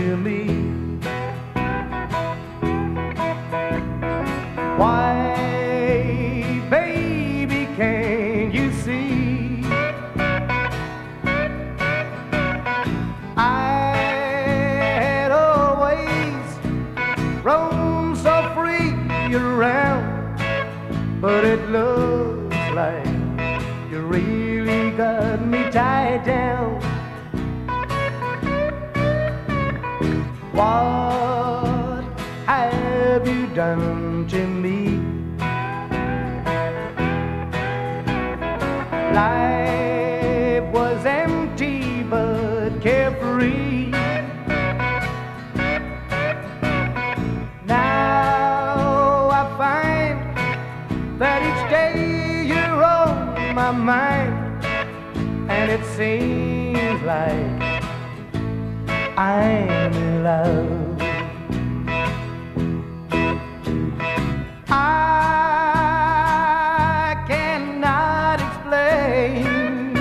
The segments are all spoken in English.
to me. Why, baby, can't you see? I had always roamed so free around, but it looks like you really got me tied down. What have you done to me? Life was empty but carefree. Now I find that each day you're on my mind, and it seems like I'm in love. I cannot explain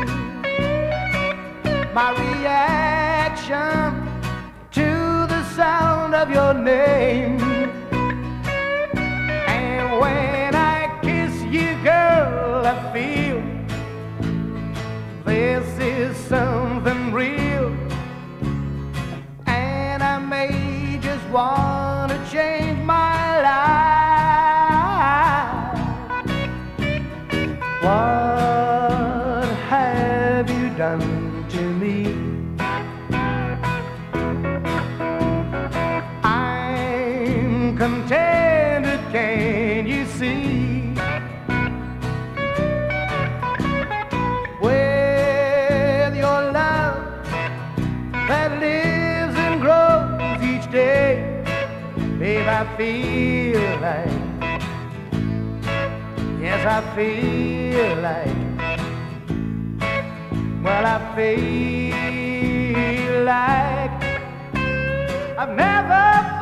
my reaction to the sound of your name. And when I kiss you, girl, I feel this is something real. And I may just want to change my life. What have you done to me? I'm contented, can you see? With your love that lives and grows each day, babe, I feel like, yes, I feel like, well, I feel like I've never